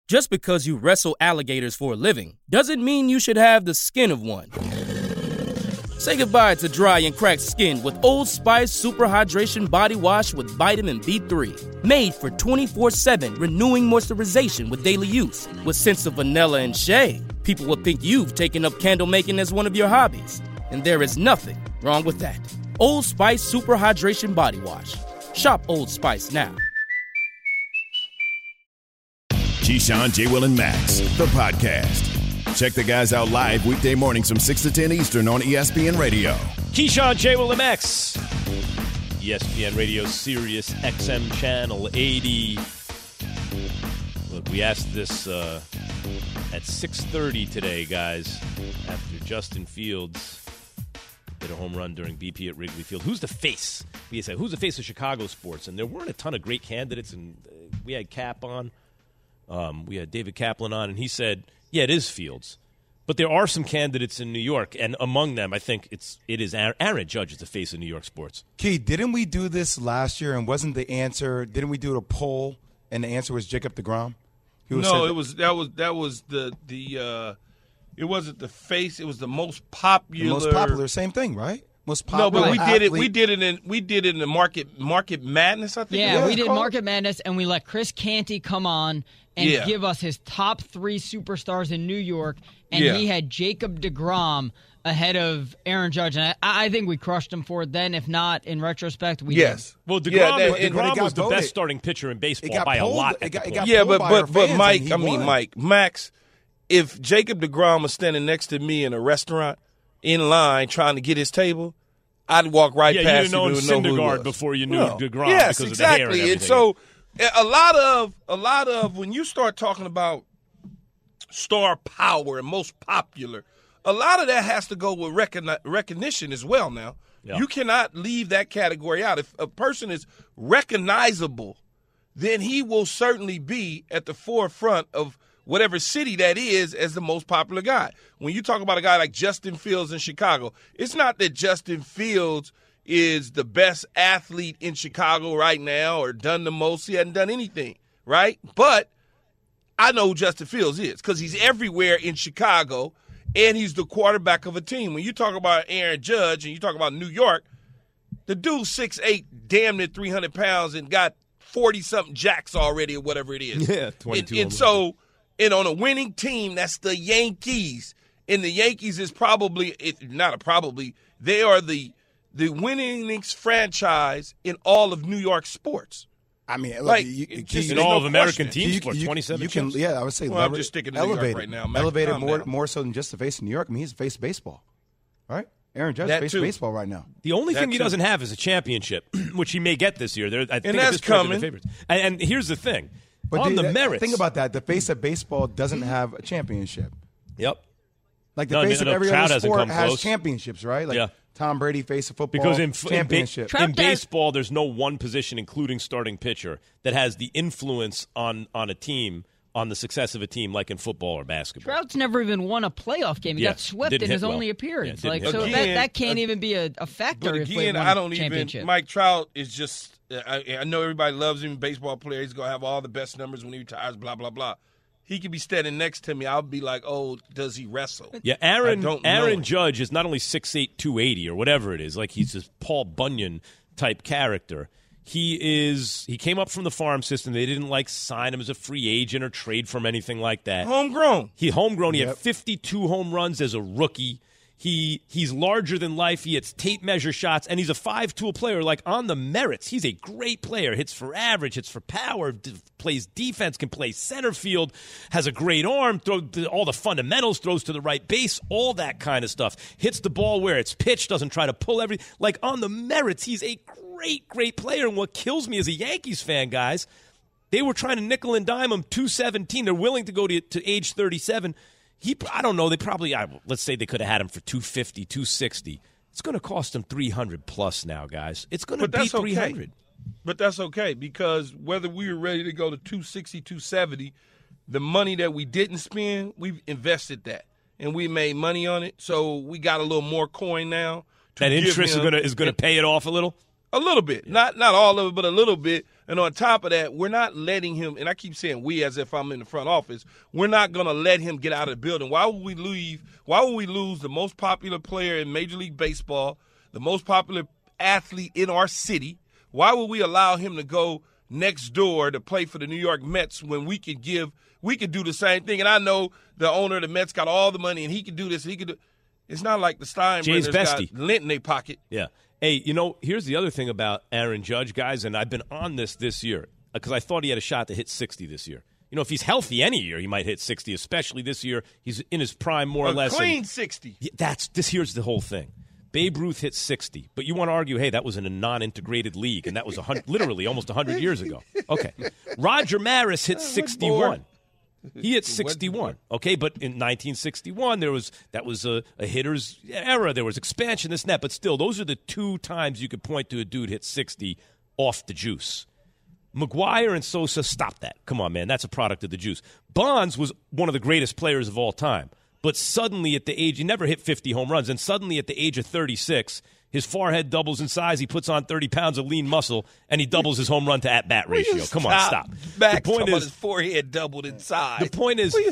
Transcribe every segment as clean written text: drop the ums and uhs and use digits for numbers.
Just because you wrestle alligators for a living doesn't mean you should have the skin of one. Say goodbye to dry and cracked skin with Old Spice Super Hydration Body Wash with Vitamin B3. Made for 24/7 renewing moisturization with daily use. With scents of vanilla and shea, people will think you've taken up candle making as one of your hobbies. And there is nothing wrong with that. Old Spice Super Hydration Body Wash. Shop Old Spice now. Keyshawn, J. Will, and Max, the podcast. Check the guys out live weekday mornings from 6 to 10 Eastern on ESPN Radio. Keyshawn, J. Will, and Max. ESPN Radio, Sirius XM Channel 80. Look, we asked this at 6:30 today, guys, after Justin Fields hit a home run during BP at Wrigley Field. Who's the face? We said, who's the face of Chicago sports? And there weren't a ton of great candidates, and we had Cap on. We had David Kaplan on, and he said, yeah, it is Fields. But there are some candidates in New York, and among them, I think it is Aaron Judge is the face of New York sports. Key, didn't we do this last year, and wasn't the answer, didn't we do a poll, and the answer was Jacob deGrom? It wasn't the face, it was the most popular. The most popular, same thing, right? Most popular. No, but we did it in the Market Madness, I think. Yeah, we did Market Madness, and we let Chris Canty come on and give us his top 3 superstars in New York, and he had Jacob deGrom ahead of Aaron Judge, and I think we crushed him for it then. If not, in retrospect, we did. Well, DeGrom was the best starting pitcher in baseball by a lot. But Max, if Jacob deGrom was standing next to me in a restaurant in line trying to get his table, I'd walk right past him and know who he was. Before you knew DeGrom. Yes, because exactly. Of the hair and so a lot of when you start talking about star power and most popular, a lot of that has to go with recognition as well. Now, you cannot leave that category out. If a person is recognizable, then he will certainly be at the forefront of whatever city that is as the most popular guy. When you talk about a guy like Justin Fields in Chicago, it's not that Justin Fields is the best athlete in Chicago right now or done the most. He hadn't done anything, right? But I know who Justin Fields is because he's everywhere in Chicago, and he's the quarterback of a team. When you talk about Aaron Judge and you talk about New York, the dude's 6'8", damn near 300 pounds, and got 40-something jacks already or whatever it is. Yeah, 22. And on a winning team, that's the Yankees. And the Yankees is they are the winningest franchise in all of New York sports. I mean, in all of American team sports, 27 champs. Yeah, I would say I'm just sticking to New York right now. Elevated more so than just the face of New York. I mean, he's the face of baseball, right? Aaron Judge face of baseball right now. The only thing he doesn't have is a championship, which he may get this year. I think that's coming. And here's the thing. But on the merits. Think about that. The face of baseball doesn't have a championship. Yep. Like the face of every other sport has championships, right? Like Tom Brady, face of football, because championship. In baseball, there's no one position, including starting pitcher, that has the influence on a team, on the success of a team, like in football or basketball. Trout's never even won a playoff game. He got swept in his only appearance. That can't even be a factor. But again, Mike Trout is just. I know everybody loves him, baseball player. He's going to have all the best numbers when he retires, blah, blah, blah. He could be standing next to me. I'll be like, oh, does he wrestle? Yeah, Aaron Judge is not only 6'8", 280 or whatever it is. Like he's this Paul Bunyan-type character. He came up from the farm system. They didn't sign him as a free agent or trade for him, anything like that. Homegrown. He had 52 home runs as a rookie. He's larger than life. He hits tape measure shots, and he's a 5-tool player. Like, on the merits, he's a great player. Hits for average, hits for power, plays defense, can play center field, has a great arm, all the fundamentals, throws to the right base, all that kind of stuff. Hits the ball where it's pitched, doesn't try to pull everything. Like, on the merits, he's a great, great player. And what kills me as a Yankees fan, guys, they were trying to nickel and dime him 217. They're willing to go to age 37. I don't know. They probably, let's say they could have had him for 250, 260. It's going to cost them $300 plus now, guys. It's going to be $300. Okay. But that's okay, because whether we were ready to go to 260, 270, the money that we didn't spend, we've invested that, and we made money on it. So we got a little more coin now. That interest is going to pay it off a little. A little bit. Not all of it, but a little bit. And on top of that, we're not letting him, and I keep saying we as if I'm in the front office, we're not going to let him get out of the building. Why would we lose the most popular player in Major League Baseball, the most popular athlete in our city? Why would we allow him to go next door to play for the New York Mets when we could do the same thing? And I know the owner of the Mets got all the money, and he could do this, and he could do. It's not like the Steinbrenners got lint in their pocket. Yeah. Hey, here's the other thing about Aaron Judge, guys, and I've been on this year because I thought he had a shot to hit 60 this year. If he's healthy any year, he might hit 60, especially this year. He's in his prime more or less. Clean 60. Here's the whole thing. Babe Ruth hit 60, but you want to argue, hey, that was in a non-integrated league, and that was literally almost 100 years ago. Okay. Roger Maris hit 61. He hit 61, okay? But in 1961, that was a hitter's era. There was expansion, this and that. But still, those are the two times you could point to a dude hit 60 off the juice. McGwire and Sosa stopped that. Come on, man. That's a product of the juice. Bonds was one of the greatest players of all time. But suddenly at the age, he never hit 50 home runs, and suddenly at the age of 36, his forehead doubles in size, he puts on 30 pounds of lean muscle, and he doubles his home run to at-bat ratio. Come on, stop. The point is, his forehead doubled in size. The point is,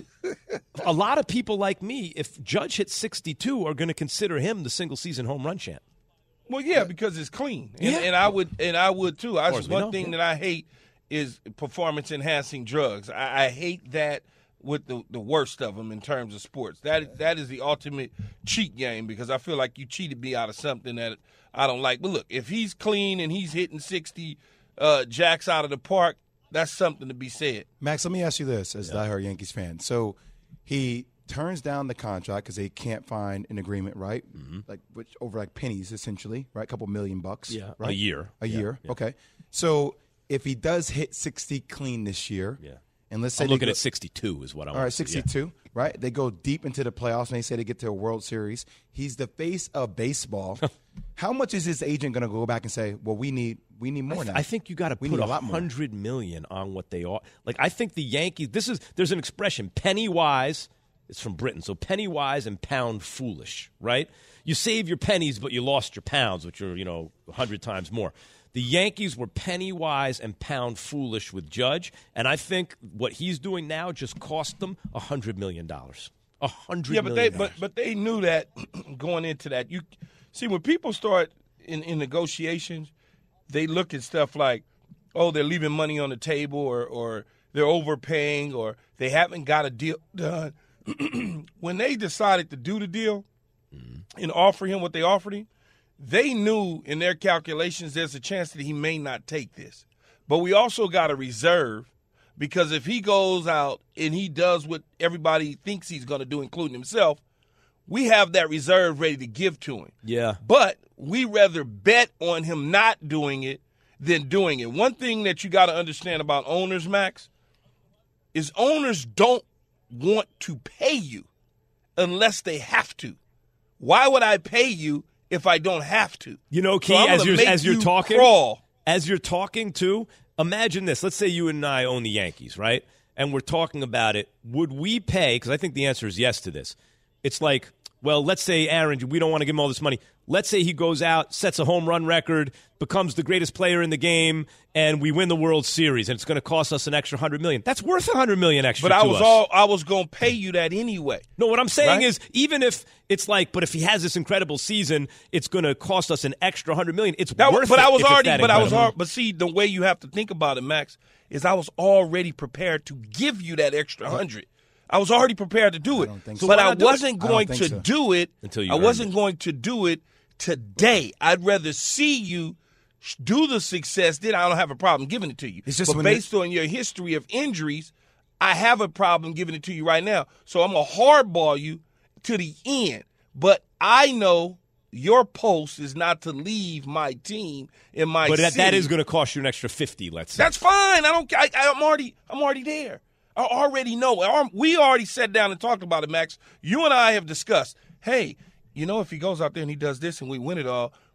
a lot of people like me, if Judge hits 62, are going to consider him the single-season home run champ. Well, yeah, because it's clean, and I would too. One thing that I hate is performance-enhancing drugs. I hate that with the worst of them in terms of sports. That is the ultimate cheat game because I feel like you cheated me out of something that I don't like. But look, if he's clean and he's hitting 60 jacks out of the park, that's something to be said. Max, let me ask you this as a diehard Yankees fan. So he turns down the contract because they can't find an agreement, right? Mm-hmm. Over pennies, essentially, right? A couple $1 million, yeah, right? A year. Yeah. Okay. So if he does hit 60 clean this year, and let's say I'm looking at 62 is what I want. All right, 62, right? They go deep into the playoffs, and they say they get to a World Series. He's the face of baseball. How much is his agent going to go back and say, well, we need more now? I think you got to put $100 million on what they are. I think the Yankees, there's an expression, penny wise. It's from Britain. So penny wise and pound foolish, right? You save your pennies, but you lost your pounds, which are, 100 times more. The Yankees were penny wise and pound foolish with Judge, and I think what he's doing now just cost them $100 million. $100 million. But they knew that going into that. You see, when people start in negotiations, they look at stuff like, oh, they're leaving money on the table, or they're overpaying, or they haven't got a deal done. When they decided to do the deal and offer him what they offered him, they knew in their calculations there's a chance that he may not take this. But we also got a reserve because if he goes out and he does what everybody thinks he's going to do, including himself, we have that reserve ready to give to him. Yeah. But we rather bet on him not doing it than doing it. One thing that you got to understand about owners, Max, is owners don't want to pay you unless they have to. Why would I pay you if I don't have to? Key, as you're talking too, imagine this. Let's say you and I own the Yankees, right? And we're talking about it. Would we pay, because I think the answer is yes to this. It's like, well, let's say Aaron, we don't want to give him all this money. Let's say he goes out, sets a home run record, becomes the greatest player in the game, and we win the World Series, and it's going to cost us an extra $100 million. That's worth $100 million extra. But I was going to pay you that anyway. No, what I'm saying is, even if it's but if he has this incredible season, it's going to cost us an extra $100 million. It's worth it. But see, the way you have to think about it, Max, is I was already prepared to give you that extra $100. I was already prepared to do it. But I wasn't going to do it until you. I wasn't going to do it today. I'd rather see you do the success. Then I don't have a problem giving it to you. But based on your history of injuries, I have a problem giving it to you right now. So I'm going to hardball you to the end. But I know your post is not to leave my team in my city. But that is going to cost you an extra $50, let's say. That's fine. I'm already there. I already know. We already sat down and talked about it, Max. You and I have discussed, hey, if he goes out there and he does this and we win it all,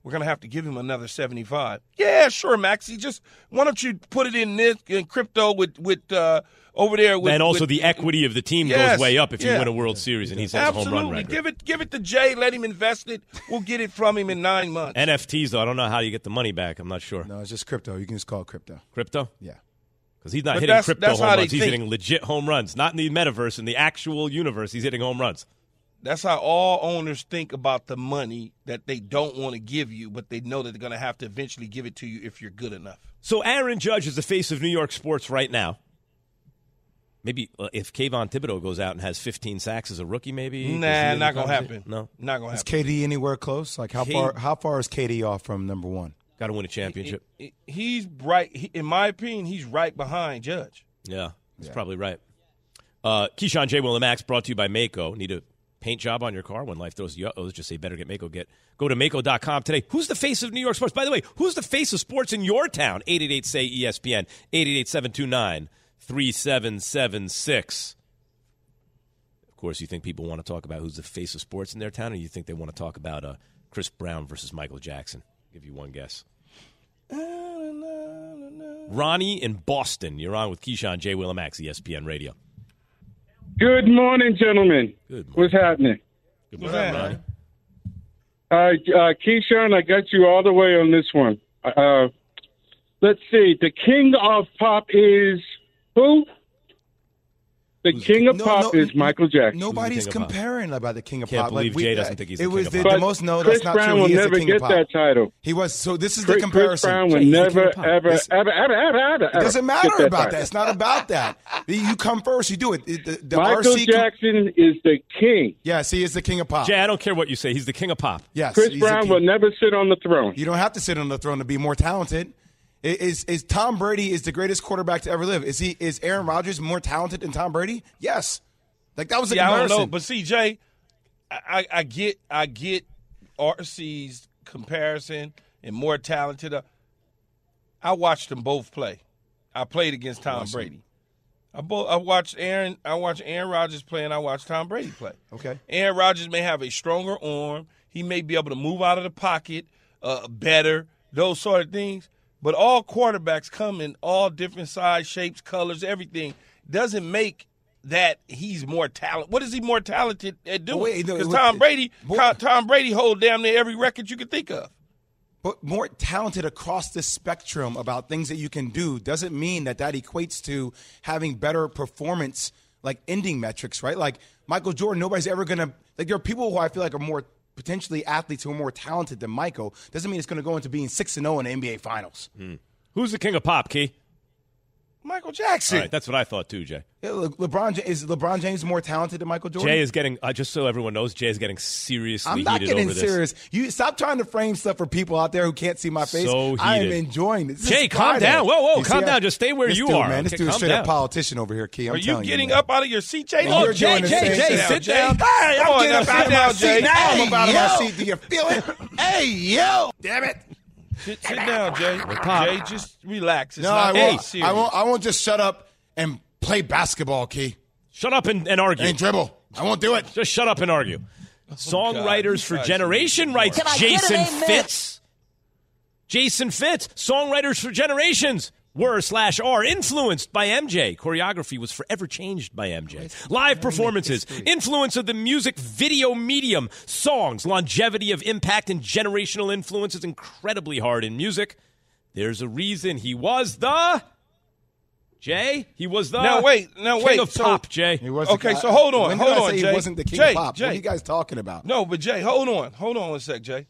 we're going to have to give him another 75. Yeah, sure, Maxie. Just why don't you put it in crypto with over there with. And also with, the equity of the team goes way up if you win a World Series and he sets a home run record. Give it to Jay. Let him invest it. We'll get it from him in 9 months. NFTs, though, I don't know how you get the money back. I'm not sure. No, it's just crypto. You can just call it crypto. Crypto? Yeah. Because he's not hitting crypto home runs. He's hitting legit home runs. Not in the metaverse. In the actual universe, he's hitting home runs. That's how all owners think about the money that they don't want to give you, but they know that they're going to have to eventually give it to you if you're good enough. So Aaron Judge is the face of New York sports right now. Maybe if Kayvon Thibodeau goes out and has 15 sacks as a rookie, maybe? Nah, not going to happen. No? Not going to happen. Is KD anywhere close? Like, how far is KD off from number one? Got to win a championship. He's right. In my opinion, he's right behind Judge. Yeah, that's probably right. Keyshawn, J. Will, and Max brought to you by Maaco. Need a paint job on your car? When life throws you up, just say better get Maaco. Go to Maaco.com today. Who's the face of New York sports? By the way, who's the face of sports in your town? 888-SAY-ESPN, 888-729-3776. Of course, you think people want to talk about who's the face of sports in their town, or you think they want to talk about Chris Brown versus Michael Jackson? I'll give you one guess. Ronnie in Boston. You're on with Keyshawn, J. Will, and Max, ESPN Radio. Good morning, gentlemen. Good morning. What's happening? Good morning, Ronnie. Keyshawn, I got you all the way on this one. Let's see. The king of pop is who? The king of pop is Michael Jackson. Nobody's comparing about the king of Can't pop. believe Jay doesn't think he's the king of pop. The most no, Chris that's not Brown true. will He is never the king get of pop. that title. He was. So this is the comparison. Chris Brown will Jay, never, ever. ever. It doesn't matter about that. It's not about that. You come first. You do it. The Michael Jackson is the king. Yes, he is the king of pop. Jay, I don't care what you say. He's the king of pop. Yes, Chris Brown will never sit on the throne. You don't have to sit on the throne to be more talented. Is Tom Brady is the greatest quarterback to ever live? Is Aaron Rodgers more talented than Tom Brady? Yes. Like that was a comparison. I don't know, but see, Jay, I get RC's comparison and more talented. I watched them both play. I played against Tom Brady. I watched Aaron Rodgers play, and I watched Tom Brady play. Okay. Aaron Rodgers may have a stronger arm. He may be able to move out of the pocket better. Those sort of things. But all quarterbacks come in all different size, shapes, colors, everything. Doesn't make that he's more talented. What is he more talented at doing? Because Tom Brady hold damn near every record you can think of. But more talented across the spectrum about things that you can do doesn't mean that equates to having better performance, like ending metrics, right? Like Michael Jordan, nobody's ever going to – like there are people who I feel like are more potentially athletes who are more talented than Michael. Doesn't mean it's going to go into being 6-0 in the NBA Finals. Who's the king of pop, Key? Michael Jackson. All right, that's what I thought too, Jay. Yeah, is LeBron James more talented than Michael Jordan? Jay is getting, just so everyone knows, Jay is getting seriously heated over this. I'm not getting serious. You stop trying to frame stuff for people out there who can't see my face. So heated. I am enjoying this. Jay, calm down. Whoa, calm down. Just stay where you are. Man, this okay, dude's straight up politician over here, Key. Are you getting up out of your seat, Jay? Oh, Jay, sit down. Hey, I'm getting up out of my seat now. I'm up out of my seat. Do you feel it? Hey, yo. Damn it. Sit down, Jay. Jay, just relax. It's no, not I serious. I won't just shut up and play basketball, Key. Shut up and argue. And dribble. I won't do it. Just shut up and argue. Songwriters for Generation writes Jason Fitz. Jason Fitz, Songwriters for Generations were/are influenced by MJ. Choreography was forever changed by MJ. Live performances, influence of the music video medium, songs, longevity of impact and generational influence is incredibly hard in music. There's a reason he was the... Jay, he was the king of pop, Jay. Okay, so hold on, Jay. He wasn't the king of pop. What are you guys talking about? No, but Jay, hold on one sec, Jay.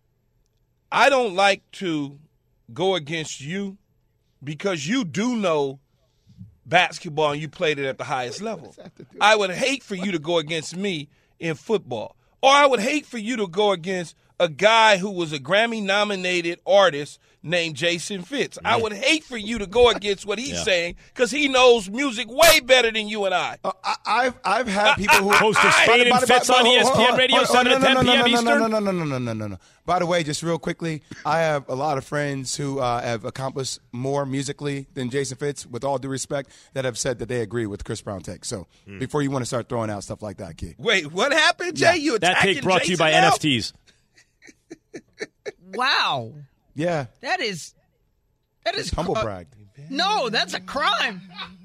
I don't like to go against you because you do know basketball and you played it at the highest level. I would hate for you to go against me in football. Or I would hate for you to go against a guy who was a Grammy-nominated artist named Jason Fitz. I would hate for you to go against what he's saying because he knows music way better than you and I. I've had people who host of Spade and Fitz on ESPN Radio 7 to 10 p.m. Eastern. No. By the way, just real quickly, I have a lot of friends who have accomplished more musically than Jason Fitz, with all due respect, that have said that they agree with Chris Brown take. So before you want to start throwing out stuff like that, Key. Wait, what happened, Jay? You attacking that take brought to you by now? NFTs. Wow. Yeah. That is Humble bragged. No, that's a crime.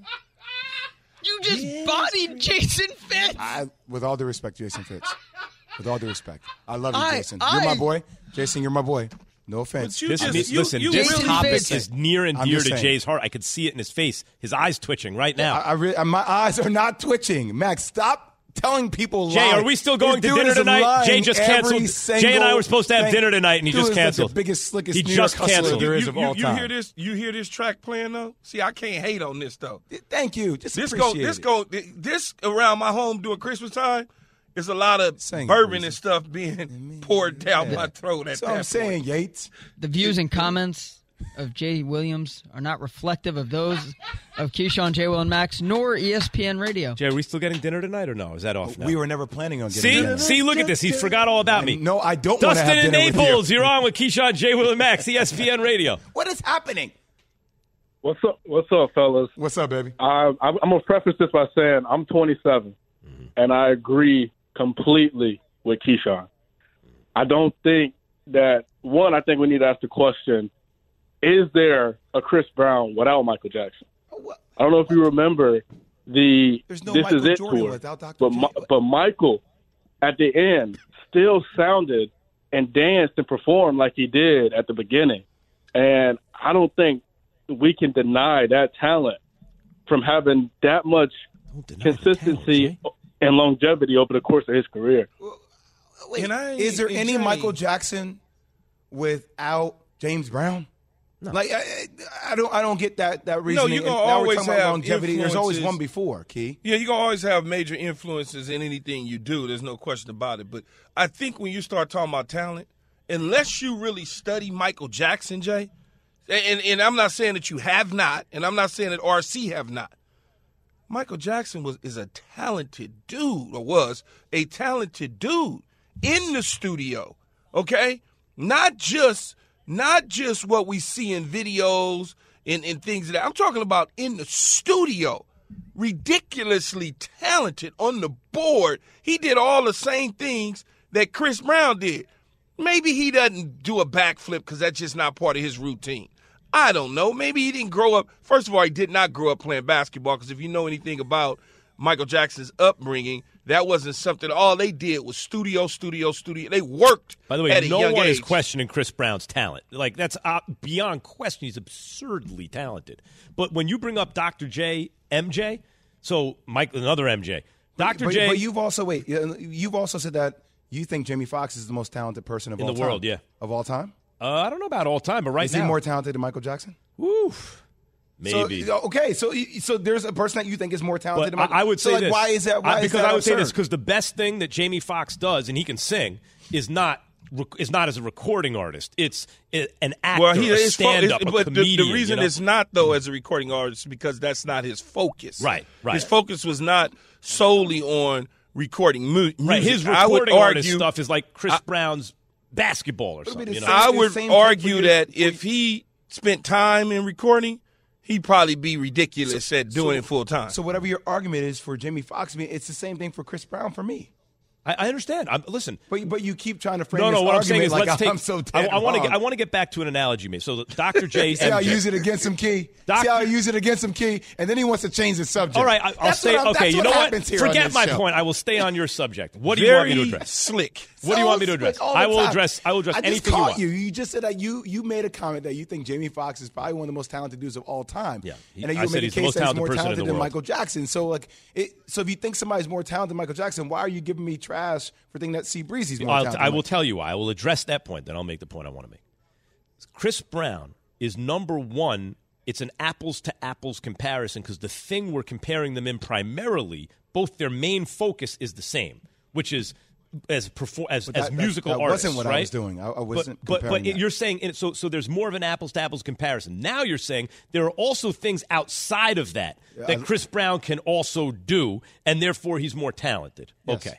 You just bodied Jason Fitz. With all due respect, Jason Fitz. With all due respect. I love you, Jason. You're my boy. Jason, you're my boy. No offense. This topic is near and dear to Jay's heart. I could see it in his face. His eyes twitching right now. My eyes are not twitching. Max, stop telling people Jay, are we still going to dinner tonight? Jay just canceled. Jay and I were supposed to have dinner tonight, and he just canceled. Like the biggest, slickest he New just York canceled. there is of all time. You hear this track playing though? See, I can't hate on this though. Thank you. Just this appreciate this around my home during Christmas time. There's a lot of bourbon and stuff being poured down my throat. That's what I'm saying, Yates. The views and comments of Jay Williams are not reflective of those of Keyshawn, J. Will, and Max, nor ESPN Radio. Jay, are we still getting dinner tonight or no? Is that off now? We were never planning on getting dinner. See, look at this. He forgot all about me. No, I don't want to have dinner dinner with you. Dustin in Naples, you're on with Keyshawn, J. Will, and Max, ESPN Radio. What is happening? What's up, fellas? What's up, baby? I'm going to preface this by saying I'm 27, and I agree completely with Keyshawn. I don't think that, I think we need to ask the question, is there a Chris Brown without Michael Jackson? I don't know if you remember the There's no This Michael Is It Jordan tour, without Dr. but Michael, at the end, still sounded and danced and performed like he did at the beginning. And I don't think we can deny that talent from having that much consistency and longevity over the course of his career. Wait, is there any Michael Jackson without James Brown? No. Like I don't get that reasoning. No, you're gonna always have longevity. There's always one before, Key. Yeah, you're gonna always have major influences in anything you do. There's no question about it. But I think when you start talking about talent, unless you really study Michael Jackson, Jay, and I'm not saying that you have not, and I'm not saying that RC have not. Michael Jackson is a talented dude, or was a talented dude in the studio. Okay, not just what we see in videos and things like that. I'm talking about in the studio. Ridiculously talented on the board. He did all the same things that Chris Brown did. Maybe he doesn't do a backflip because that's just not part of his routine. I don't know. Maybe he didn't grow up. First of all, he did not grow up playing basketball because if you know anything about Michael Jackson's upbringing, that wasn't something. All they did was studio. They worked. By the way, at a young one age. is questioning Chris Brown's talent. Like, that's beyond question. He's absurdly talented. But when you bring up Dr. J, MJ, so Mike, another MJ, Dr. J. But you've also said that you think Jamie Foxx is the most talented person of all time. In the world, yeah. Of all time? I don't know about all time, but is now. Is he more talented than Michael Jackson? Oof. Maybe. So there's a person that you think is more talented than Michael. I would say this. Why is that? Because I would say this because the best thing that Jamie Foxx does, and he can sing, is not as a recording artist. It's an actor, a stand-up, a comedian. The reason it's not, though, as a recording artist, because that's not his focus. Right. His focus was not solely on recording music. Right. His recording artist stuff is like Chris Brown's basketball or something. I would argue that if he spent time in recording, he'd probably be ridiculous at doing it full time. So whatever your argument is for Jamie Foxx, it's the same thing for Chris Brown for me. I understand. Listen, but you keep trying to frame this argument what I'm saying is like let's take. I'm so I want to get back to an analogy, mate. So Dr. J. See how I use it against him, Key. See how I use it against him, Key, and then he wants to change the subject. All right, I'll stay. Okay, you know what? Forget my show. point. I will stay on your subject. What do you want me to address? Slick. What do you want me to address? I will address anything you want. You just said that you made a comment that you think Jamie Foxx is probably one of the most talented dudes of all time. Yeah, and that you made a case that he's more talented than Michael Jackson. So so if you think somebody's more talented than Michael Jackson, why are you giving me trash for thinking that C. Breezy's more talented? I will tell you why. I will address that point, then I'll make the point I want to make. Chris Brown is number one. It's an apples-to-apples comparison because the thing we're comparing them in primarily, both their main focus is the same, which is as musical artists. That wasn't what right? I was doing. I wasn't comparing But you're saying so there's more of an apples-to-apples comparison. Now you're saying there are also things outside of that Chris Brown can also do, and therefore he's more talented. Yes. Okay.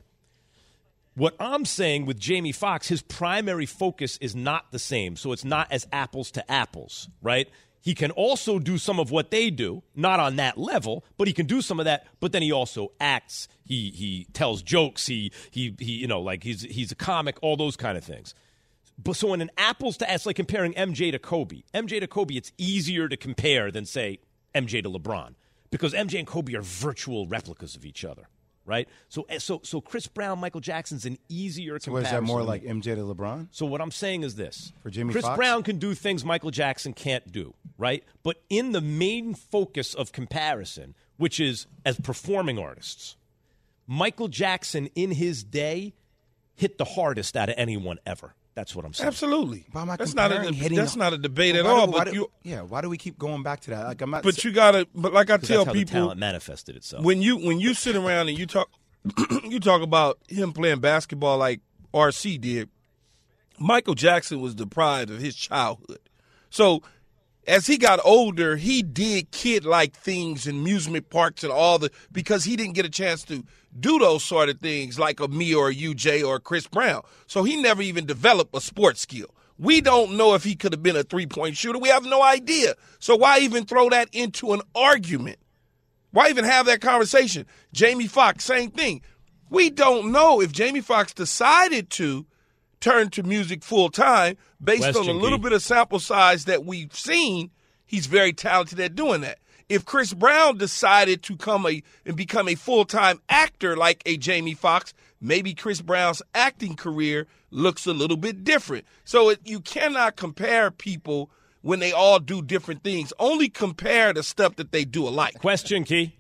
What I'm saying with Jamie Foxx, his primary focus is not the same, so it's not as apples to apples, right? He can also do some of what they do, not on that level, but he can do some of that. But then he also acts. He tells jokes. He's a comic. All those kind of things. But so in an apples to it's like comparing MJ to Kobe. MJ to Kobe, it's easier to compare than, say, MJ to LeBron. Because MJ and Kobe are virtual replicas of each other, right? So Chris Brown, Michael Jackson's an easier comparison. So is that more like MJ to LeBron? So what I'm saying is this. For Jimmy Chris Fox? Brown can do things Michael Jackson can't do, right? But in the main focus of comparison, which is as performing artists, Michael Jackson in his day hit the hardest out of anyone ever. That's what I'm saying. Absolutely. That's not a debate at all. Why do we keep going back to that? Like, I'm not. But you gotta. But like I tell that's how people, the talent manifested itself. When you sit around and you talk, you talk about him playing basketball like RC did. Michael Jackson was deprived of his childhood, so as he got older, he did kid-like things in amusement parks and because he didn't get a chance to do those sort of things like a me or a UJ or a Chris Brown. So he never even developed a sports skill. We don't know if he could have been a three-point shooter. We have no idea. So why even throw that into an argument? Why even have that conversation? Jamie Foxx, same thing. We don't know if Jamie Foxx decided to turn to music full-time based on a little bit of sample size that we've seen. He's very talented at doing that. If Chris Brown decided to become a full-time actor like a Jamie Foxx, maybe Chris Brown's acting career looks a little bit different. So you cannot compare people when they all do different things. Only compare the stuff that they do alike. Question key.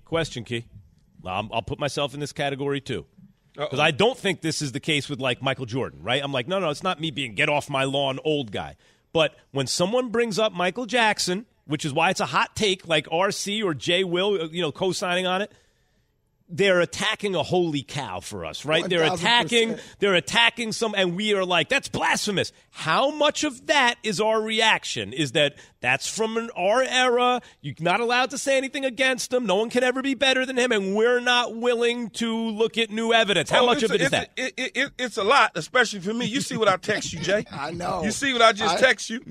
I'll put myself in this category too. Because I don't think this is the case with, like, Michael Jordan, right? I'm like, no, it's not me being get off my lawn old guy. But when someone brings up Michael Jackson, which is why it's a hot take, like RC or Jay Will, co-signing on it, they're attacking a holy cow for us, right? 1,000%. They're attacking some, and we are like, that's blasphemous. How much of that is our reaction? Is that's from our era? You're not allowed to say anything against him. No one can ever be better than him, and we're not willing to look at new evidence. How much of it is that? It's a lot, especially for me. You see what I text you, Jay? I know. You see what I just text you?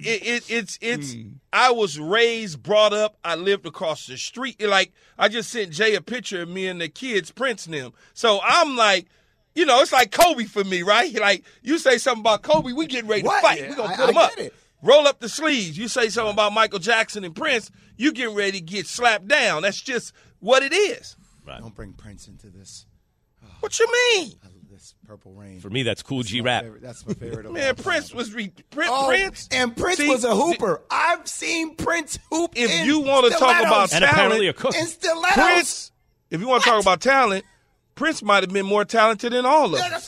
I was raised, brought up. I lived across the street. Like, I just sent Jay a picture of me and the kids, Prince and them. So I'm like, it's like Kobe for me, right? Like, you say something about Kobe, we getting ready to fight. We're going to put him up. Roll up the sleeves. You say something about Michael Jackson and Prince, you getting ready to get slapped down. That's just what it is. Right. Don't bring Prince into this. What you mean? This Purple Rain. For me, that's Cool G Rap. That's my favorite. Man, Prince was Prince. And Prince was a hooper. I've seen Prince hoop. If you want to talk about and apparently a cook. And stilettos. Prince, if you want to talk about talent, Prince might have been more talented than all of them.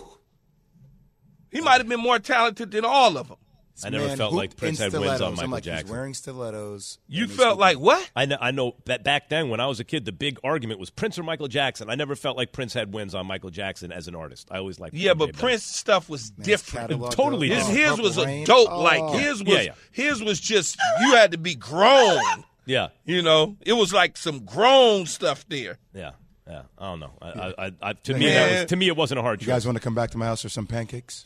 He might have been more talented than all of them. I never felt like Prince had wins on Michael Jackson. He's wearing stilettos. You felt like what? I know that back then when I was a kid, the big argument was Prince or Michael Jackson. I never felt like Prince had wins on Michael Jackson as an artist. I always liked but Prince stuff was different. Totally different. His was adult-like. His was just, you had to be grown. Yeah. It was like some grown stuff there. Yeah. Yeah, I don't know. To me, it wasn't a hard choice. You guys want to come back to my house for some pancakes?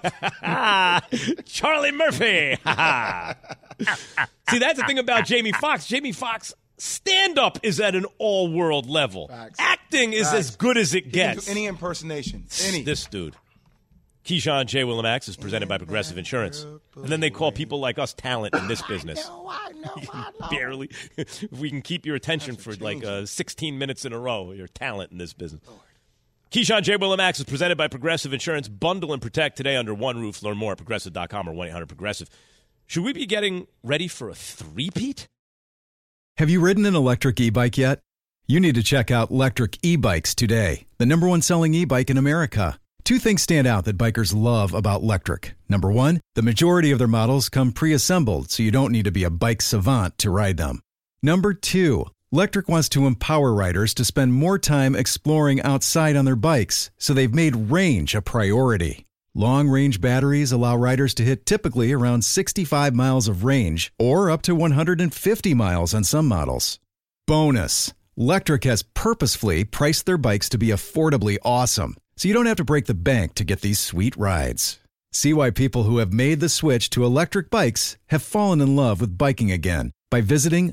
Charlie Murphy. See, that's the thing about Jamie Foxx. Jamie Foxx stand-up is at an all-world level. Facts. Acting is as good as it gets. Any impersonation. Any. This dude. Keyshawn, J. Will, and Max is presented by Progressive Insurance. And then they call people like us talent in this business. I know. Barely. If we can keep your attention for like 16 minutes in a row, you're talent in this business. Keyshawn, J. Will, and Max is presented by Progressive Insurance. Bundle and protect today under one roof. Learn more at Progressive.com or 1-800-PROGRESSIVE. Should we be getting ready for a three-peat? Have you ridden an electric e-bike yet? You need to check out Lectric E-Bikes today, the #1 selling e-bike in America. Two things stand out that bikers love about Lectric. Number one, the majority of their models come pre-assembled, so you don't need to be a bike savant to ride them. Number two, Lectric wants to empower riders to spend more time exploring outside on their bikes, so they've made range a priority. Long-range batteries allow riders to hit typically around 65 miles of range, or up to 150 miles on some models. Bonus, Lectric has purposefully priced their bikes to be affordably awesome, so you don't have to break the bank to get these sweet rides. See why people who have made the switch to electric bikes have fallen in love with biking again by visiting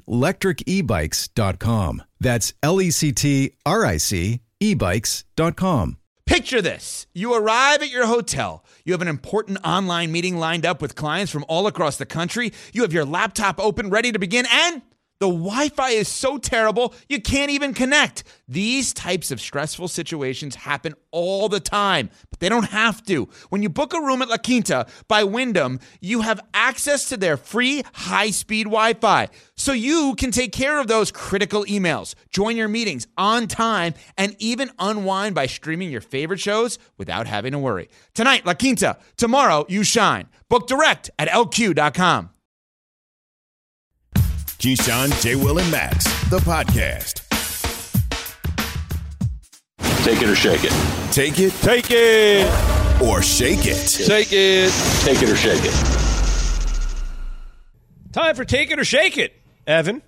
lectricebikes.com. That's LECTRIC ebikes.com. Picture this. You arrive at your hotel. You have an important online meeting lined up with clients from all across the country. You have your laptop open, ready to begin, and the Wi-Fi is so terrible, you can't even connect. These types of stressful situations happen all the time, but they don't have to. When you book a room at La Quinta by Wyndham, you have access to their free high-speed Wi-Fi, so you can take care of those critical emails, join your meetings on time, and even unwind by streaming your favorite shows without having to worry. Tonight, La Quinta. Tomorrow, you shine. Book direct at LQ.com. Keyshawn, J. Will, and Max, the podcast. Take it or shake it. Take it. Take it. Or shake it. Shake it. Take it or shake it. Time for Take It or Shake It. Evan.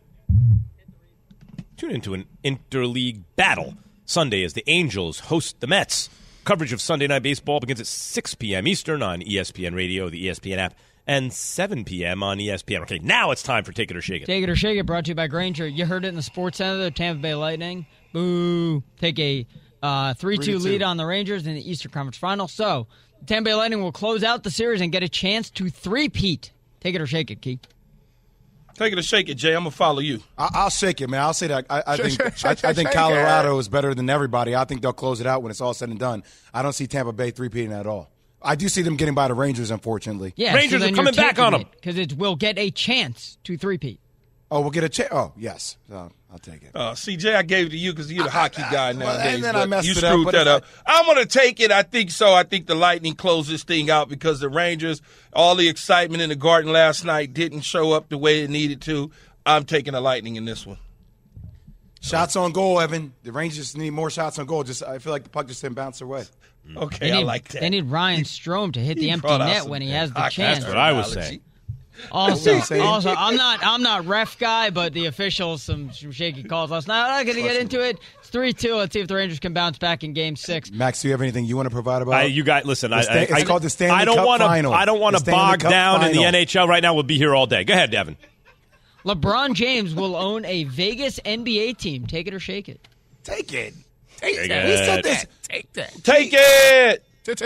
Tune into an interleague battle Sunday as the Angels host the Mets. Coverage of Sunday Night Baseball begins at 6 p.m. Eastern on ESPN Radio, the ESPN app, and 7 p.m. on ESPN. Okay, now it's time for Take It or Shake It. Take It or Shake It, brought to you by Grainger. You heard it in the Sports Center, the Tampa Bay Lightning. Boo. Take a 3-2 lead on the Rangers in the Eastern Conference Final. So, the Tampa Bay Lightning will close out the series and get a chance to three-peat. Take it or shake it, Key. Take it or shake it, Jay. I'm going to follow you. I'll shake it, man. I'll say that. I think Colorado is better than everybody. I think they'll close it out when it's all said and done. I don't see Tampa Bay three-peating at all. I do see them getting by the Rangers, unfortunately. Yeah, Rangers are coming back on them. Because it will get a chance to three-peat. Oh, we'll get a chance. Oh, yes. I'll take it. CJ, I gave it to you because you're the hockey guy nowadays. And then I messed you it up. screwed that up. I'm going to take it. I think so. I think the Lightning close this thing out because the Rangers, all the excitement in the Garden last night didn't show up the way it needed to. I'm taking the Lightning in this one. Shots on goal, Evan. The Rangers need more shots on goal. I feel like the puck just didn't bounce away. Okay, I like that. They need Ryan Strome to hit the empty net when he has the chance. That's what I was saying. Also, I'm not ref guy, but the officials some shaky calls last night. I'm not going to get into it. It's 3-2. Let's see if the Rangers can bounce back in Game 6. Max, do you have anything you want to provide about? You guys, listen. It's called the Stanley Cup Final. I don't want to bog down in the NHL right now. We'll be here all day. Go ahead, Devin. LeBron James will own a Vegas NBA team. Take it or shake it. Take it. Take it. We said this. Take it.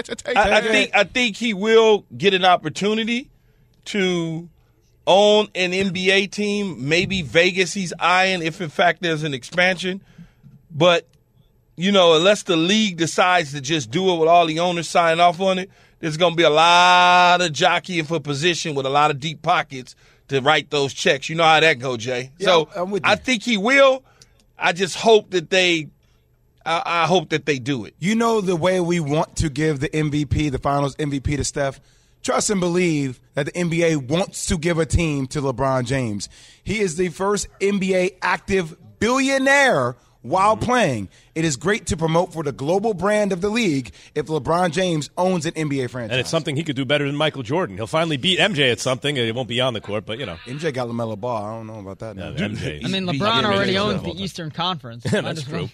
I think he will get an opportunity to own an NBA team. Maybe Vegas he's eyeing if, in fact, there's an expansion. But, unless the league decides to just do it with all the owners signing off on it, there's going to be a lot of jockeying for position with a lot of deep pockets to write those checks. You know how that go, Jay. Yeah, so I'm with you. I think he will. I just hope that I hope that they do it. You know the way we want to give the MVP, the Finals MVP to Steph? Trust and believe that the NBA wants to give a team to LeBron James. He is the first NBA active billionaire while playing. It is great to promote for the global brand of the league if LeBron James owns an NBA franchise. And it's something he could do better than Michael Jordan. He'll finally beat MJ at something. It won't be on the court, but, MJ got LaMelo Ball. I don't know about that. MJ. I mean, LeBron already owns the Eastern Conference. That's true.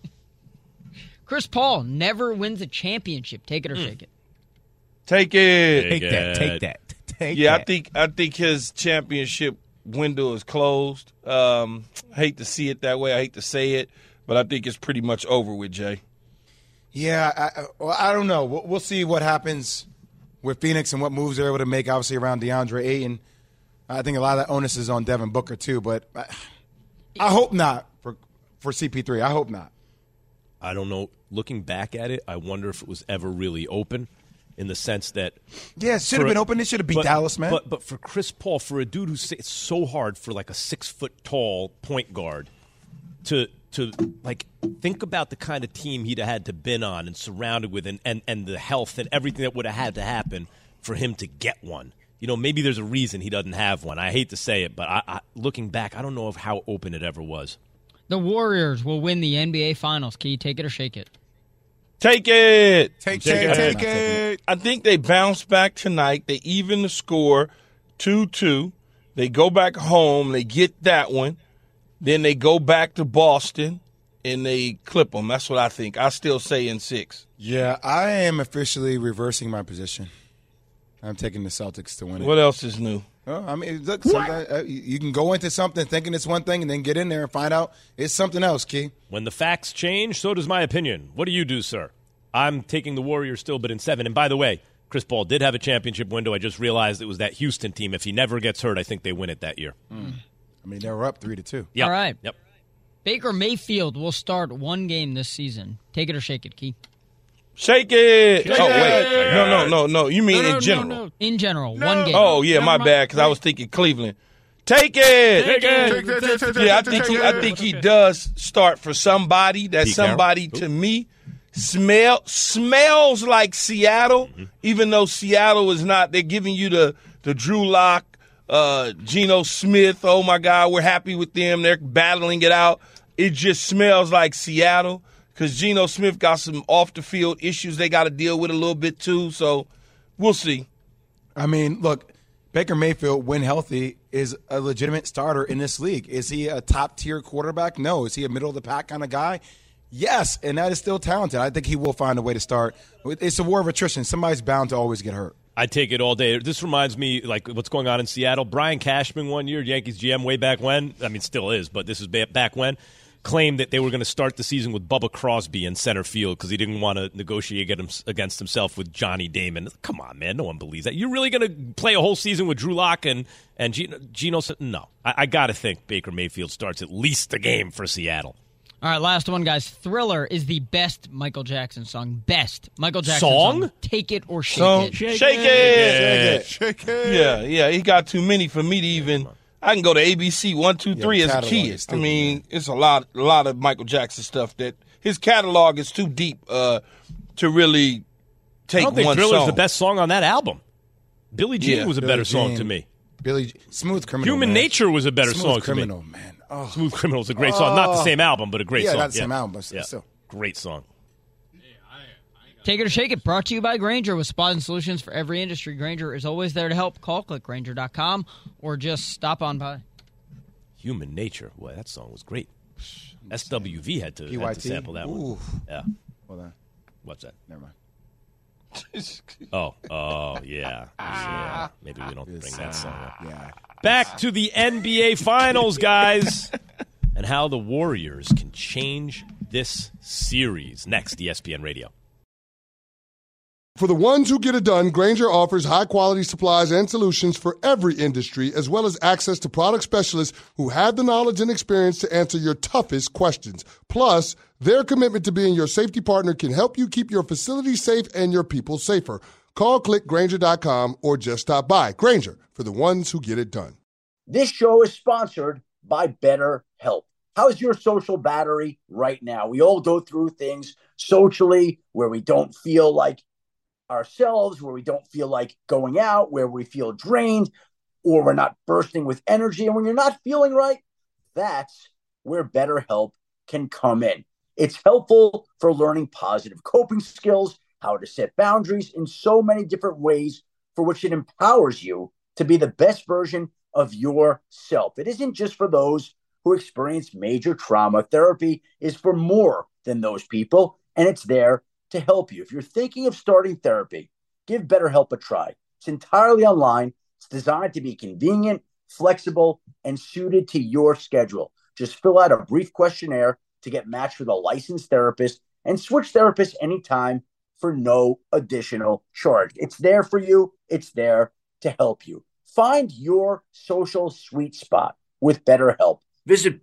Chris Paul never wins a championship. Take it or shake it. Take it. Take that. I think his championship window is closed. I hate to see it that way. I hate to say it, but I think it's pretty much over with, Jay. Yeah, I don't know. We'll see what happens with Phoenix and what moves they're able to make, obviously, around DeAndre Ayton. I think a lot of that onus is on Devin Booker, too, but I hope not for CP3. I hope not. I don't know. Looking back at it, I wonder if it was ever really open in the sense that – yeah, it should have been open. It should have beat Dallas, man. But for Chris Paul, for a dude it's so hard for like a 6-foot-tall point guard to like think about the kind of team he'd have had to been on and surrounded with and the health and everything that would have had to happen for him to get one. Maybe there's a reason he doesn't have one. I hate to say it, but I looking back, I don't know of how open it ever was. The Warriors will win the NBA Finals. Can you take it or shake it? Take it. Take it. I think they bounce back tonight. They even the score 2-2. They go back home. They get that one. Then they go back to Boston, and they clip them. That's what I think. I still say in 6. Yeah, I am officially reversing my position. I'm taking the Celtics to win it. What else is new? Well, I mean, look, you can go into something thinking it's one thing and then get in there and find out it's something else, Key. When the facts change, so does my opinion. What do you do, sir? I'm taking the Warriors still, but in 7. And by the way, Chris Paul did have a championship window. I just realized it was that Houston team. If he never gets hurt, I think they win it that year. I mean, they were up 3-2. Yep. All right. Yep. Baker Mayfield will start one game this season. Take it or shake it, Key. Shake it. Wait. No. You mean in general? No. In general, one game. Oh, yeah, my bad, because I was thinking Cleveland. Take it. Yeah, I think he does start for somebody. That somebody, to me, smells like Seattle, even though Seattle is not. They're giving you the Drew Lock, Geno Smith. Oh, my God, we're happy with them. They're battling it out. It just smells like Seattle because Geno Smith got some off-the-field issues they got to deal with a little bit too, so we'll see. I mean, look, Baker Mayfield, when healthy, is a legitimate starter in this league. Is he a top-tier quarterback? No. Is he a middle-of-the-pack kind of guy? Yes, and that is still talented. I think he will find a way to start. It's a war of attrition. Somebody's bound to always get hurt. I take it all day. This reminds me, like, what's going on in Seattle. Brian Cashman one year, Yankees GM way back when, I mean, still is, but this is back when, claimed that they were going to start the season with Bubba Crosby in center field because he didn't want to negotiate against himself with Johnny Damon. Come on, man. No one believes that. You're really going to play a whole season with Drew Lock and Geno? No. I got to think Baker Mayfield starts at least a game for Seattle. All right, last one, guys. Thriller is the best Michael Jackson song. Best Michael Jackson song? Take it or shake it. Shake it. Shake it. Yeah. He got too many for me to even. I can go to ABC 1, 2, 3 as a kid. I mean, it's a lot of Michael Jackson stuff that his catalog is too deep to really take one song. I don't think Thriller's the best song on that album. Billie Jean was a better song to me. Smooth Criminal. Human Nature was a better song Criminal, to me. Man. Oh. Smooth Criminal is a great song. Not the same album, but a great song. Not the same album, but still. Great song. Take it or shake it. Brought to you by Grainger with supplies and solutions for every industry. Grainger is always there to help. Call, click Grainger.com, or just stop on by. Human Nature. Boy, that song was great. SWV had to sample that one. Yeah. Hold on. What's that? Never mind. Yeah. Maybe we don't bring that song up. Yeah. Back to the NBA Finals, guys, and how the Warriors can change this series. Next, ESPN Radio. For the ones who get it done, Grainger offers high-quality supplies and solutions for every industry, as well as access to product specialists who have the knowledge and experience to answer your toughest questions. Plus, their commitment to being your safety partner can help you keep your facility safe and your people safer. Call, click Grainger.com, or just stop by. Grainger, for the ones who get it done. This show is sponsored by BetterHelp. How's your social battery right now? We all go through things socially where we don't feel like ourselves, where we don't feel like going out, where we feel drained, or we're not bursting with energy. And when you're not feeling right, that's where BetterHelp can come in. It's helpful for learning positive coping skills, how to set boundaries in so many different ways, for which it empowers you to be the best version of yourself. It isn't just for those who experience major trauma. Therapy is for more than those people, and it's there to help you. If you're thinking of starting therapy, give BetterHelp a try. It's entirely online. It's designed to be convenient, flexible, and suited to your schedule. Just fill out a brief questionnaire to get matched with a licensed therapist and switch therapists anytime for no additional charge. It's there for you. It's there to help you. Find your social sweet spot with BetterHelp. Visit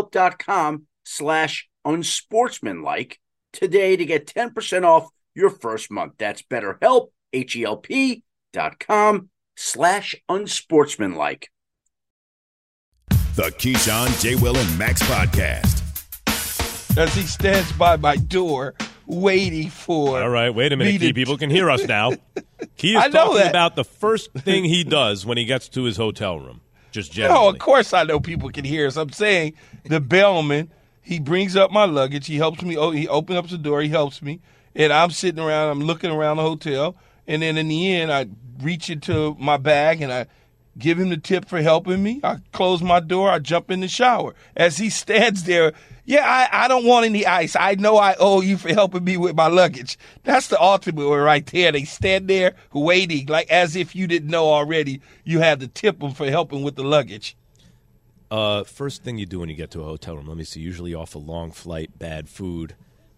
BetterHelp.com/unsportsmanlike today to get 10% off your first month. That's BetterHelp, HELP.com/unsportsmanlike. The Keyshawn, J. Will, and Max podcast. As he stands by my door waiting for. All right, wait a minute, Key. People can hear us now. Key is talking about the first thing he does when he gets to his hotel room, just generally. Oh, of course I know people can hear us. I'm saying the bellman, he brings up my luggage. He helps me. Oh, he opens up the door. He helps me. And I'm sitting around. I'm looking around the hotel. And then in the end, I reach into my bag and I give him the tip for helping me. I close my door. I jump in the shower. As he stands there, I don't want any ice. I know I owe you for helping me with my luggage. That's the ultimate one right there. They stand there waiting, like as if you didn't know already you had to tip them for helping with the luggage. First thing you do when you get to a hotel room, let me see, usually off a long flight, bad food,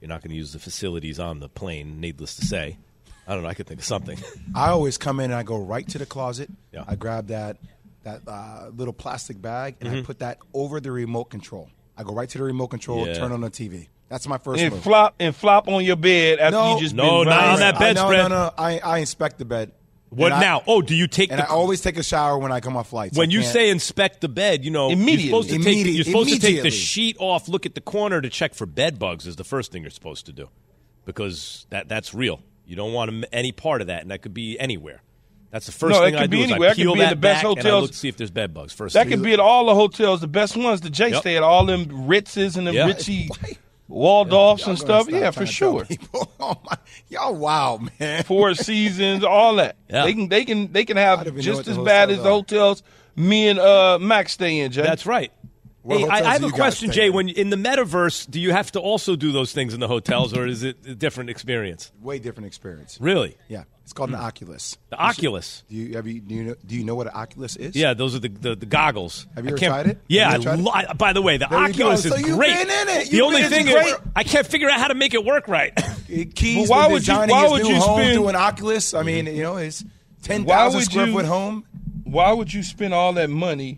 You're not going to use the facilities on the plane, needless to say. I don't know. I could think of something. I always come in and I go right to the closet. Yeah. I grab that little plastic bag and I put that over the remote control. I go right to the remote control, turn on the TV. That's my first move. Flop on your bed after you just been not on that bedspread. No. I inspect the bed. What now? Do you take? And I always take a shower when I come off flights. When you say inspect the bed, immediately. You're supposed to take the sheet off, look at the corner to check for bed bugs. Is the first thing you're supposed to do, because that's real. You don't want any part of that, and that could be anywhere. That's the first thing I do. Is I peel that back and I look to see if there's bed bugs. That could be at all the hotels, the best ones. The Jay stay at all them Ritzes and them Ritchie Waldorfs and stuff. Yeah, for sure. Oh my, y'all, wow, man. Four Seasons, all that. Yeah. They can have just as bad as the hotels me and Max stay in, Jay. That's right. Hey, I have a question, Jay. When in the metaverse, do you have to also do those things in the hotels, or is it a different experience? Way different experience. Really? Yeah. It's called an Oculus. The Oculus. Do you know what an Oculus is? Yeah, those are the goggles. Have you ever tried it? Yeah. By the way, the Oculus is great. You've been in it. The only thing is, I can't figure out how to make it work right. Keys why would you spend through an Oculus? I mean, it's 10,000 square foot home. Why would you spend all that money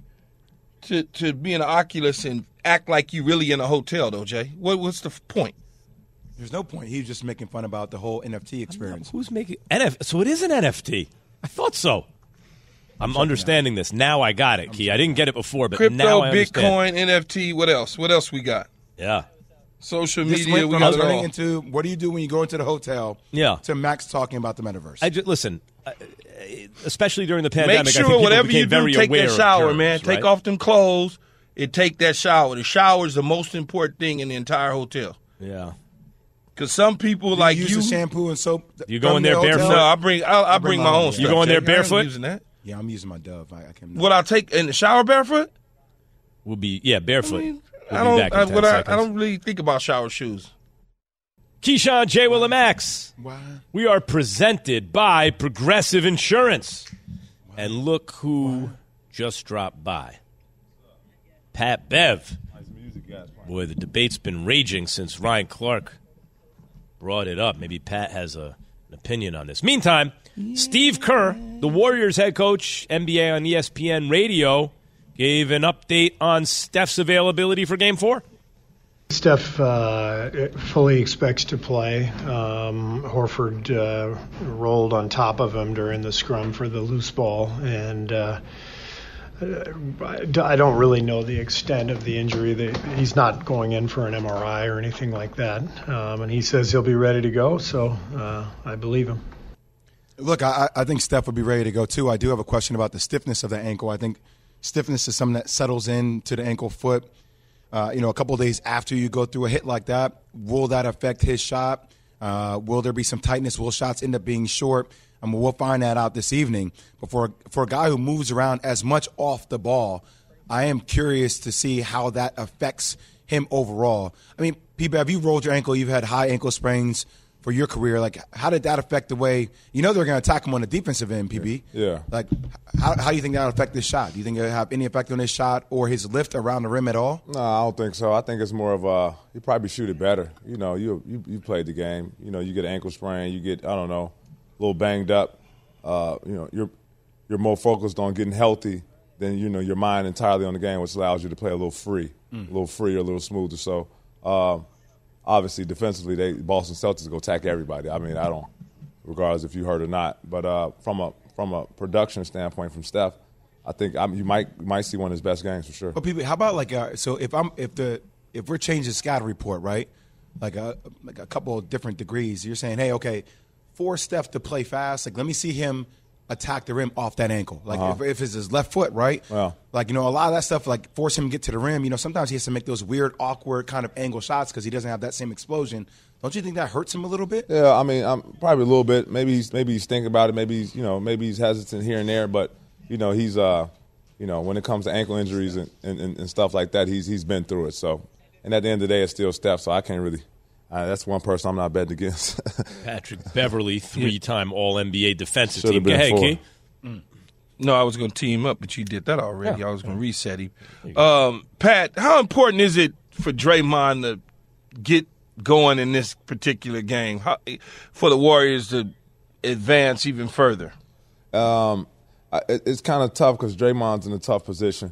to be in an Oculus and act like you really in a hotel, though, Jay? What's the point? There's no point. He was just making fun about the whole NFT experience. Who's making NFT? So it is an NFT. I thought so. I'm understanding this. Now I got it, Key. I didn't get it before, but Crypto, now I understand. Bitcoin, NFT, what else? What else we got? Yeah. Social media, we got it all. Into, what do you do when you go into the hotel to Max talking about the metaverse? Listen, especially during the pandemic, make sure I think whatever you do, take that shower, germs, man. Right? Take off them clothes and take that shower. The shower is the most important thing in the entire hotel. Yeah. Because some people like use the shampoo and soap. You go in there barefoot? No, I bring my own stuff. You go in there barefoot? Using that. Yeah, I'm using my Dove. I can. What I'll take in the shower barefoot? Will be barefoot. I don't really think about shower shoes. Keyshawn, J. Will, and Max. Wow. We are presented by Progressive Insurance. Wow. And look who just dropped by. Pat Bev. Boy, the debate's been raging since Ryan Clark brought it up. Maybe Pat has an opinion on this. Meantime, Steve Kerr, the Warriors head coach, NBA on ESPN Radio, gave an update on Steph's availability for Game 4. Steph fully expects to play. Horford rolled on top of him during the scrum for the loose ball, and I don't really know the extent of the injury. He's not going in for an MRI or anything like that, and he says he'll be ready to go, so I believe him. Look, I think Steph will be ready to go, too. I do have a question about the stiffness of the ankle. I think stiffness is something that settles into the ankle foot. A couple of days after you go through a hit like that, will that affect his shot? Will there be some tightness? Will shots end up being short? We'll find that out this evening. But for a guy who moves around as much off the ball, I am curious to see how that affects him overall. I mean, P-Bev, have you rolled your ankle? You've had high ankle sprains for your career. Like, how did that affect the way – they're going to attack him on the defensive end, PB. Yeah. Like, how do you think that will affect his shot? Do you think it will have any effect on his shot or his lift around the rim at all? No, I don't think so. I think it's more of you probably shoot it better. You played the game. You get an ankle sprain. You get, I don't know, a little banged up. You're more focused on getting healthy than, your mind entirely on the game, which allows you to play a little free, a little freer, a little smoother. So, obviously, defensively, Boston Celtics go attack everybody. I mean, I don't, regardless if you hurt or not. But from a production standpoint, from Steph, I think you might see one of his best games for sure. But people, how about if we're changing the scatter report, right? Like a couple of different degrees. You're saying, hey, okay, force Steph to play fast. Like, let me see him attack the rim off that ankle. Like, if it's his left foot, right? Well, like, a lot of that stuff, like, force him to get to the rim. Sometimes he has to make those weird, awkward kind of angle shots because he doesn't have that same explosion. Don't you think that hurts him a little bit? Yeah, I mean, probably a little bit. Maybe he's thinking about it. Maybe he's hesitant here and there. But he's when it comes to ankle injuries and stuff like that, he's been through it. So, and at the end of the day, it's still Steph. So I can't really. That's one person I'm not betting against. Patrick Beverly, 3-time All-NBA defensive team. Go ahead, Key. No, I was going to tee him up, but you did that already. Yeah. I was going to reset him. Pat, how important is it for Draymond to get going in this particular game for the Warriors to advance even further? It's kind of tough because Draymond's in a tough position.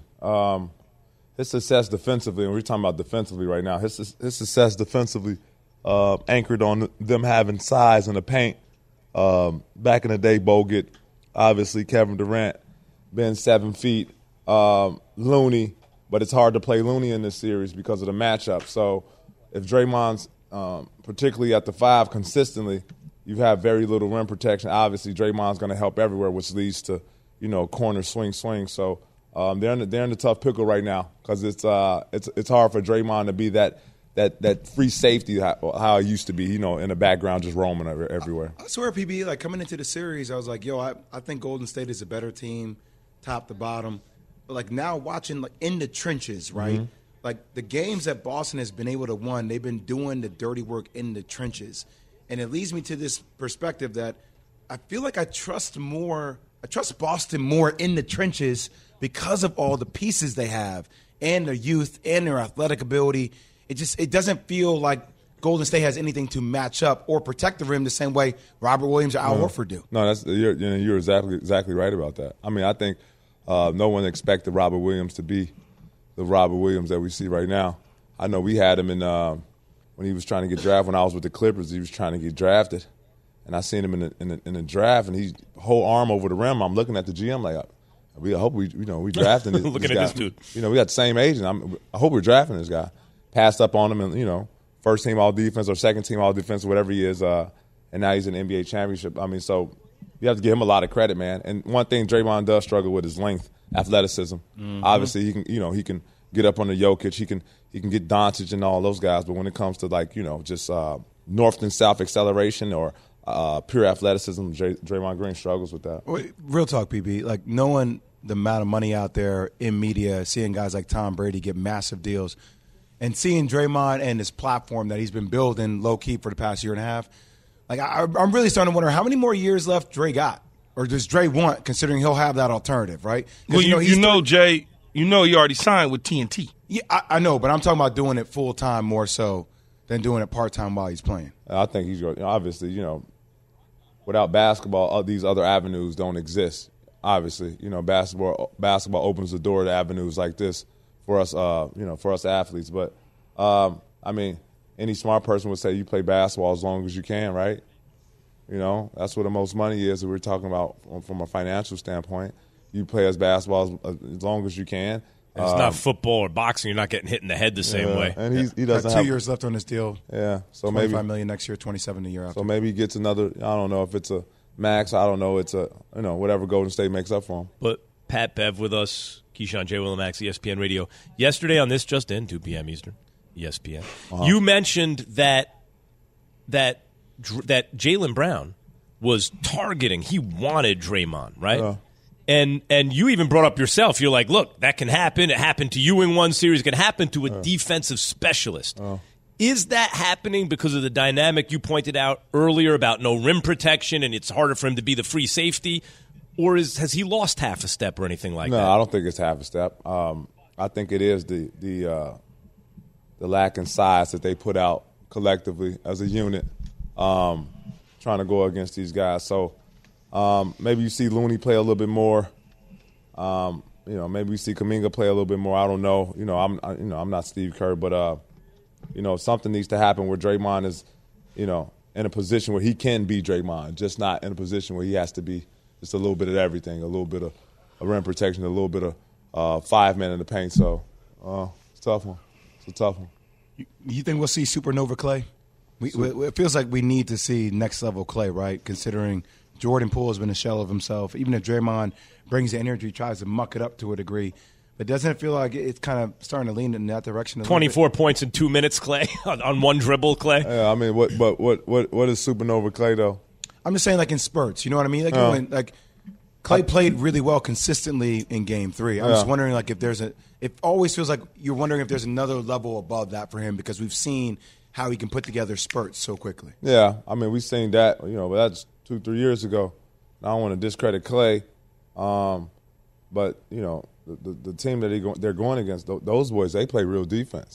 His success defensively, and we're talking about defensively right now, his success defensively anchored on them having size in the paint. Back in the day, Bogut, obviously Kevin Durant, been 7 feet, Looney, but it's hard to play Looney in this series because of the matchup. So if Draymond's particularly at the 5 consistently, you have very little rim protection. Obviously, Draymond's going to help everywhere, which leads to, corner swing. So they're in the tough pickle right now because it's hard for Draymond to be that free safety how it used to be, in the background just roaming everywhere. I swear, PB, like coming into the series, I was like, I think Golden State is a better team, top to bottom. But like now watching like in the trenches, right? Mm-hmm. Like the games that Boston has been able to win, they've been doing the dirty work in the trenches. And it leads me to this perspective that I feel like I trust Boston more in the trenches because of all the pieces they have and their youth and their athletic ability. It doesn't feel like Golden State has anything to match up or protect the rim the same way Robert Williams or Al Horford do. No, you're exactly right about that. I mean, I think no one expected Robert Williams to be the Robert Williams that we see right now. I know we had him in when he was trying to get drafted. When I was with the Clippers, he was trying to get drafted, and I seen him in the draft, and he whole arm over the rim. I'm looking at the GM like, I hope we drafting this looking guy. At this dude. We got the same agent. I hope we're drafting this guy. Passed up on him, and first team all defense or second team all defense, whatever he is, and now he's in the NBA championship. I mean, so you have to give him a lot of credit, man. And one thing Draymond does struggle with is length, athleticism. Mm-hmm. Obviously, he can get up on the Jokic, he can get Doncic and all those guys. But when it comes to just north and south acceleration or pure athleticism, Draymond Green struggles with that. Real talk, PB. Like knowing the amount of money out there in media, seeing guys like Tom Brady get massive deals. And seeing Draymond and his platform that he's been building low-key for the past year and a half, like I'm really starting to wonder how many more years left Dre got, or does Dre want, considering he'll have that alternative, right? Well, Jay, he already signed with TNT. Yeah, I know, but I'm talking about doing it full-time more so than doing it part-time while he's playing. I think he's obviously, without basketball, these other avenues don't exist. Obviously, basketball opens the door to avenues like this. For us, for us athletes. But, I mean, any smart person would say you play basketball as long as you can, right? That's where the most money is that we're talking about from a financial standpoint. You play as basketball as long as you can. It's not football or boxing. You're not getting hit in the head the same way. And he doesn't have 2 years left on his deal. Yeah. So $25 million next year, $27 the year after. So maybe he gets another, I don't know if it's a max. I don't know. It's whatever Golden State makes up for him. But Pat Bev with us. Keyshawn, J. Will, and Max, ESPN Radio. Yesterday on This Just In, 2 p.m. Eastern, ESPN, you mentioned that Jaylen Brown was targeting. He wanted Draymond, right? And you even brought up yourself. You're like, look, that can happen. It happened to you in one series. It can happen to a defensive specialist. Is that happening because of the dynamic you pointed out earlier about no rim protection and it's harder for him to be the free safety? Or has he lost half a step or anything like that? No, I don't think it's half a step. I think it is the lack in size that they put out collectively as a unit trying to go against these guys. So maybe you see Looney play a little bit more. Maybe you see Kuminga play a little bit more. I don't know. I'm not Steve Kerr, but something needs to happen where Draymond is, in a position where he can be Draymond, just not in a position where he has to be. Just a little bit of everything, a little bit of rim protection, a little bit of 5 men in the paint. So it's a tough one. It's a tough one. You think we'll see Supernova Clay? It feels like we need to see next level Clay, right? Considering Jordan Poole has been a shell of himself. Even if Draymond brings the energy, tries to muck it up to a degree. But doesn't it feel like it's kind of starting to lean in that direction? 24 points in 2 minutes, Clay, on one dribble, Clay. Yeah, I mean, what is Supernova Clay though? I'm just saying, like in spurts, you know what I mean? Like Clay played really well consistently in Game 3. I'm just wondering, like, it always feels like you're wondering if there's another level above that for him because we've seen how he can put together spurts so quickly. Yeah, I mean, we've seen that, but that's 2-3 years ago. I don't want to discredit Clay, but the team that they're going against, those boys, they play real defense.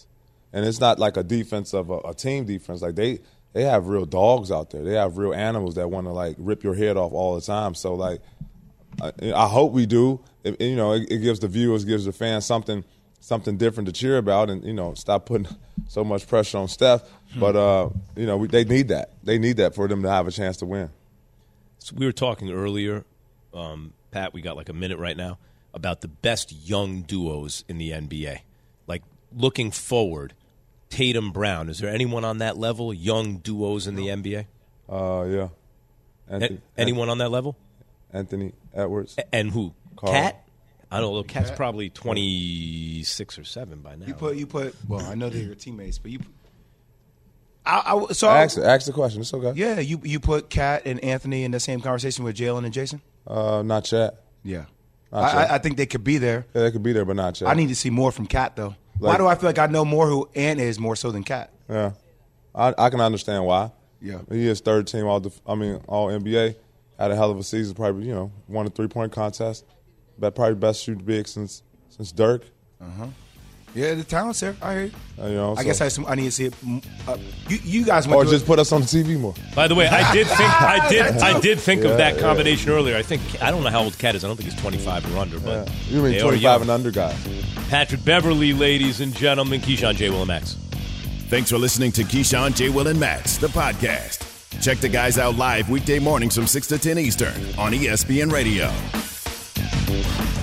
And it's not like a defense of a team defense. Like they have real dogs out there. They have real animals that want to like rip your head off all the time. So like, I hope we do. It gives the viewers, gives the fans something different to cheer about, and stop putting so much pressure on Steph. But they need that. They need that for them to have a chance to win. So we were talking earlier, Pat. We got like a minute right now about the best young duos in the NBA. Like looking forward, Tatum Brown. Is there anyone on that level? Young duos in the NBA? Yeah. Anyone on that level? Anthony Edwards. And who? Carl. Cat? I don't know. Cat's probably 26 or 7 by now. You put. Well, I know they're your teammates, but you. Ask the question. It's okay. Yeah, you put Cat and Anthony in the same conversation with Jalen and Jason. Not yet. Yeah, I think they could be there. Yeah, they could be there, but not yet. I need to see more from Cat though. Why do I feel like I know more who Ant is more so than Cat? Yeah, I can understand why. Yeah, he is third team all NBA. Had a hell of a season. Probably won a 3-point contest. Probably best shooting big since Dirk. Yeah, the talent's there. I hear you. I so. guess I need to see it. You guys went or just put us on TV more. By the way, I did think of that combination earlier. I don't know how old Cat is. I don't think he's 25 or under. But you mean 25 and under guys? Patrick Beverley, ladies and gentlemen, Keyshawn, J. Will, and Max. Thanks for listening to Keyshawn, J. Will, and Max, the podcast. Check the guys out live weekday mornings from 6 to 10 Eastern on ESPN Radio.